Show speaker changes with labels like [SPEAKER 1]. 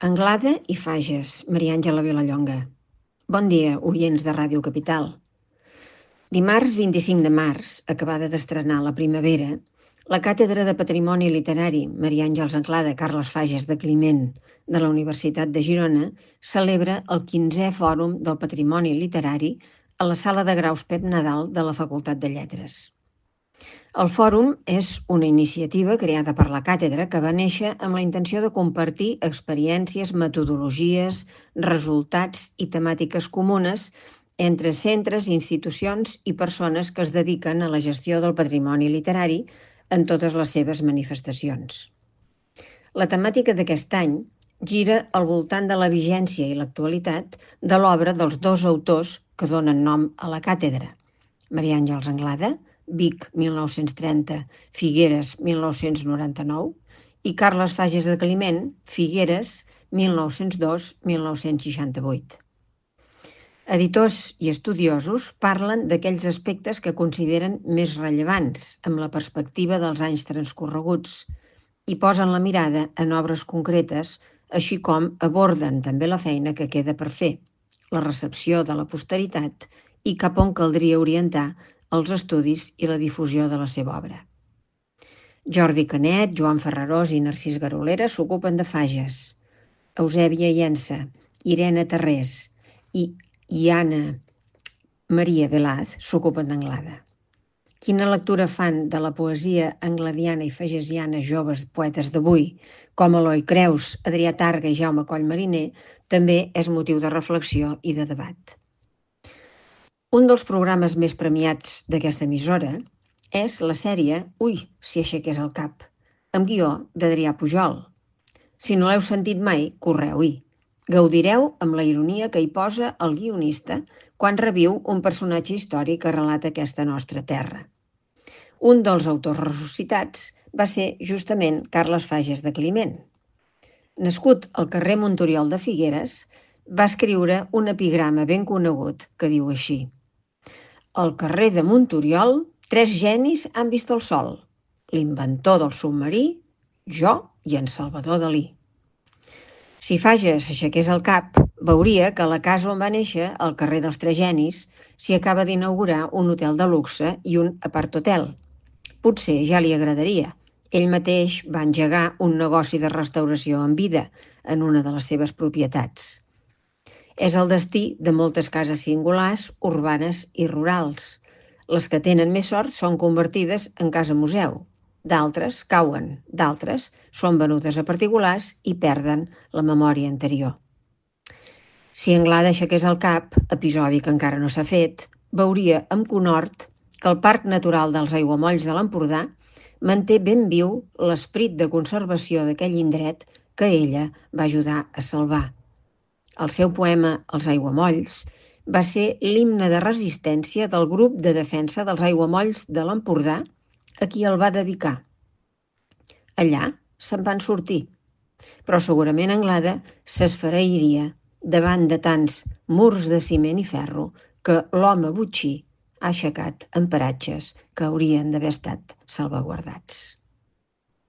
[SPEAKER 1] Anglada i Fages, Maria Àngela Vilallonga. Bon dia, oients de Ràdio Capital. Dimarts 25 de març, acabada d'estrenar la primavera, la Càtedra de Patrimoni Literari Maria Àngels Anglada Carles Fages de Climent de la Universitat de Girona celebra el 15è Fòrum del Patrimoni Literari a la Sala de Graus Pep Nadal de la Facultat de Lletres. El fòrum és una iniciativa creada per la càtedra que va néixer amb la intenció de compartir experiències, metodologies, resultats i temàtiques comunes entre centres, institucions i persones que es dediquen a la gestió del patrimoni literari en totes les seves manifestacions. La temàtica d'aquest any gira al voltant de la vigència i l'actualitat de l'obra dels dos autors que donen nom a la càtedra, Maria Àngels Anglada, Vic, 1930, Figueres, 1999, i Carles Fages de Climent, Figueres, 1902-1968. Editors i estudiosos parlen d'aquells aspectes que consideren més rellevants amb la perspectiva dels anys transcorreguts i posen la mirada en obres concretes, així com aborden també la feina que queda per fer, la recepció de la posteritat i cap on caldria orientar els estudis i la difusió de la seva obra. Jordi Canet, Joan Ferrarós i Narcís Garolera s'ocupen de Fages, Eusèbia Llença, Irene Tarrés i Anna Maria Velaz s'ocupen d'Anglada. Quina lectura fan de la poesia angladiana i fagesiana joves poetes d'avui, com Eloi Creus, Adrià Targa i Jaume Coll Mariner, també és motiu de reflexió i de debat. Un dels programes més premiats d'aquesta emissora és la sèrie Ui, si aixequés el cap, amb guió d'Adrià Pujol. Si no l'heu sentit mai, correu-hi. Gaudireu amb la ironia que hi posa el guionista quan reviu un personatge històric que relata aquesta nostra terra. Un dels autors ressuscitats va ser justament Carles Fages de Climent. Nascut al carrer Montoriol de Figueres, va escriure un epigrama ben conegut que diu així: al carrer de Montoriol, 3 genis han vist el sol, l'inventor del submarí, jo i en Salvador Dalí. Si Fages aixequés el cap, veuria que a la casa on va néixer, al carrer dels 3 genis, s'hi acaba d'inaugurar un hotel de luxe i un apart-hotel. Potser ja li agradaria. Ell mateix va engegar un negoci de restauració en vida en una de les seves propietats. És el destí de moltes cases singulars, urbanes i rurals. Les que tenen més sort són convertides en casa museu. D'altres cauen, d'altres són venudes a particulars i perden la memòria anterior. Si Anglada aixequés el cap, episodi que encara no s'ha fet, veuria amb conhort que el Parc Natural dels Aiguamolls de l'Empordà manté ben viu l'esperit de conservació d'aquell indret que ella va ajudar a salvar. El seu poema Els aiguamolls va ser l'himne de resistència del grup de defensa dels aiguamolls de l'Empordà a qui el va dedicar. Allà se'n van sortir, però segurament Anglada s'esfereiria davant de tants murs de ciment i ferro que l'home botxí ha aixecat en paratges que haurien d'haver estat salvaguardats.